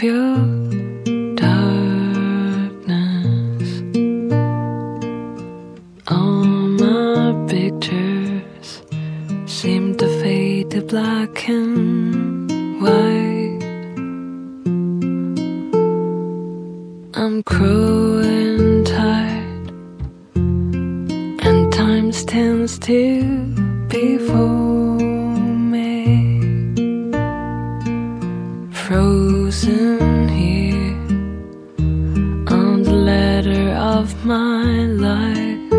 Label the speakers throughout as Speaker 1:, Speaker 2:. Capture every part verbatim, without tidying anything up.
Speaker 1: of your darkness. All my pictures seem to fade to black and white. I'm growing tired, and time stands still before me, frozen here on the ladder of my life.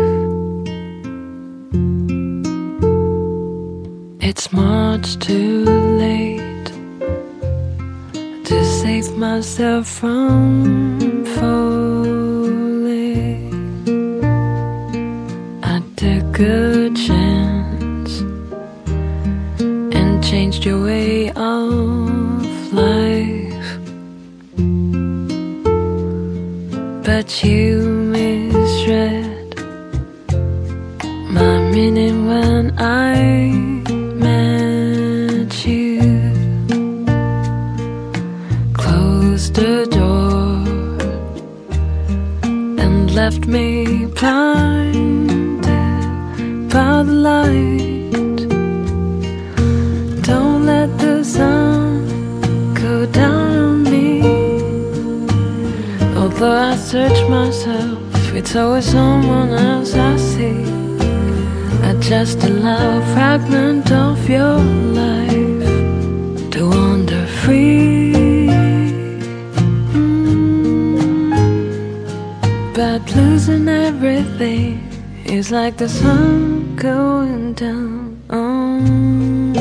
Speaker 1: It's much too late to save myself from falling. I took a chance and changed your way of life, but you misread my meaning when I met you. Closed the door and left me blinded by the light. Don't let the sun go down on me. Although I search myself, it's always someone else I see. I just allow a fragment of your life to wander free. mm. But losing everything is like the sun going down on me.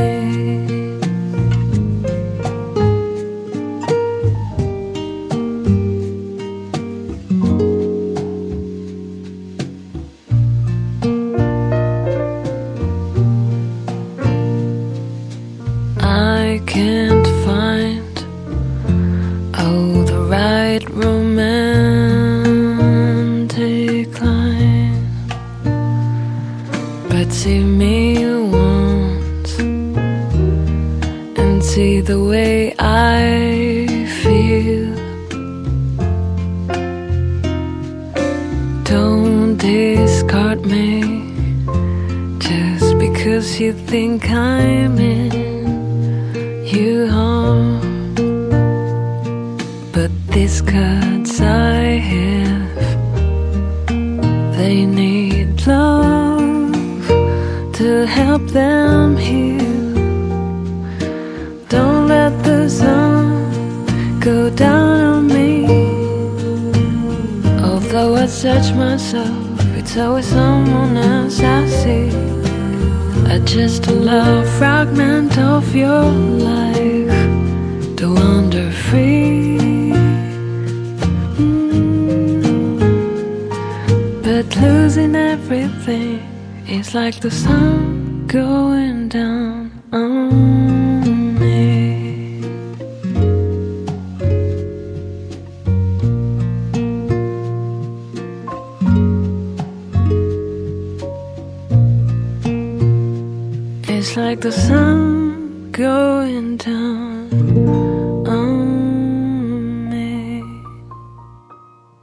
Speaker 1: I can't find, oh, the right romantic line, but see me once and see the way I feel. Don't discard me just because you think I'm in you harm. But these cuts I have, they need love to help them heal. Don't let the sun go down on me. Although I search myself, it's always someone else I see. I just allow a fragment of your life to wander free. mm. But losing everything is like the sun going down on me. It's like the sun going down